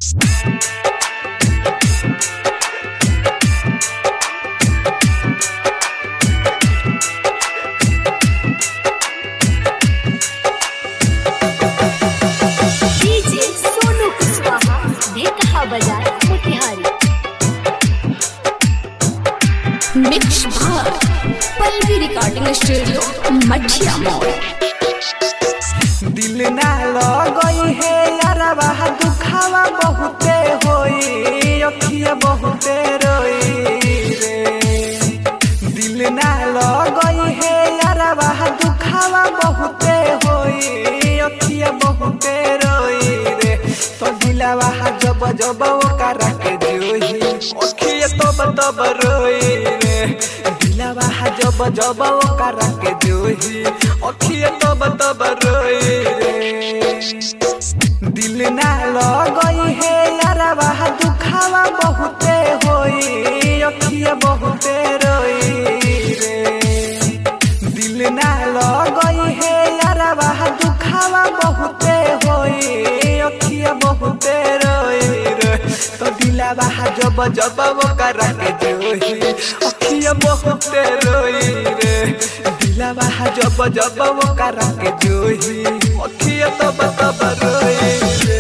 Mix बार Pallavi recording studio Mathiya Mod. दिल ना लगई है यारवा दुखावा बहुते होई अखिया बहुते रोई रे। दिल ना लगई है यारवा दुखावा बहुते होई अखिया बहुते रोई रे। तो दिलवा जब जब ओकरा के जोही अखिया तब रोई रे। दिलवा जब जब ओकरा के जोही अखिया तब रोई रे। दिल ना लगई है यारवा दुखावा बहुते होई अखिया बहुते रोई रे। दिल ना लगई है यारवा दुखावा बहुते होई अखिया बहुते रोई रे। तो दिलवा जब जब ओकरा के जोही अखिया बहुते रोई रे। दिलवा जब जब ओकरा के जोही अखिया तब रोई रे।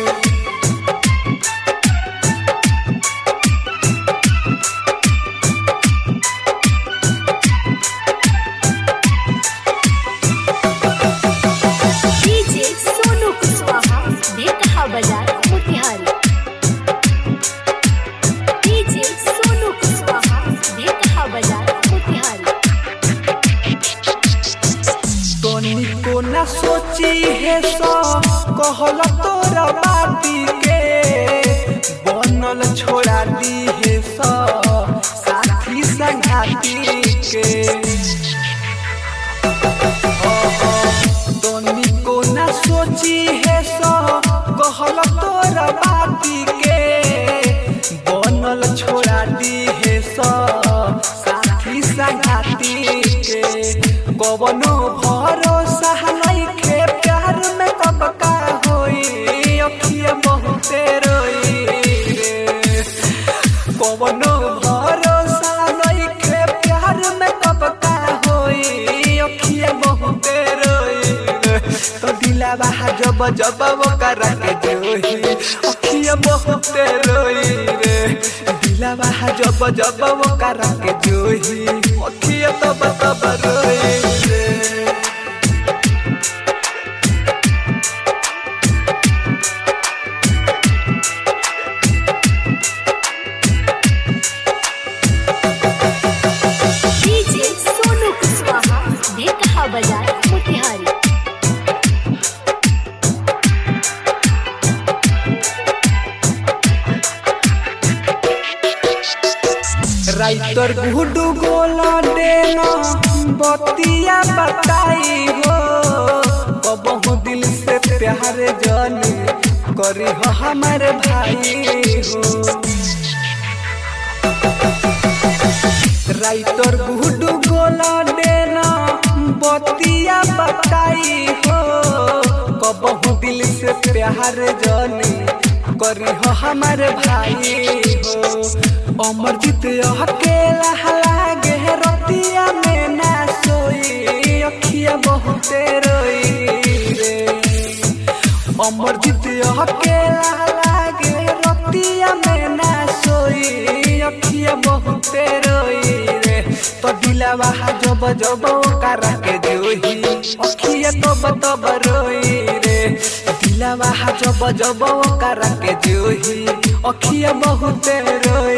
डीजे सोनू कुशवाहा देखा बाजार मोतिहारी। डीजे सोनू कुशवाहा देखा बाजार मोतिहारी। तोनी को न सोची है सो कहल तोरा बाती के बनल छोड़ा दी है सो साथी संगाती के। तोनी को न सोची है सो कहल तोरा बाती के बनल छोड़ा दी है सो साथी संगाती के। कवनो भरोसा नइखे प्यार में कब का होई अखिया बहुते रोई रे। कवनो भरोसा नइखे प्यार में कब का होई अखिया बहुते रोई रे। तो दिलवा जब जब ओकरा के जोही अखिया बहुते रोई रे। दिलवा जब जब ओकरा के जोही अखिया तब रोई रे। डीजे सोनू कुशवाहा देखा बाजार मोतिहारी। राइटर गुडू गोला देना बतिया बताई हो कबहू दिल से प्यार जाने करी हो हमारे भाई हो। राइटर गुडू गोला देना बतिया बताई हो कबहू दिल से प्यार जाने करी हो हमारे भाई हो। अमरजीत अकेला लागे रतिया में ना सोई अखिया बहुते रोई रे। अमरजीत अकेला लागे रतिया में ना सोई अखिया बहुते रोई रे। तो दिलवा जब जब ओकरा के जोही अखिया तब रोई रे। दिलवा जब जब ओकरा के जोही अखिया बहुते रोई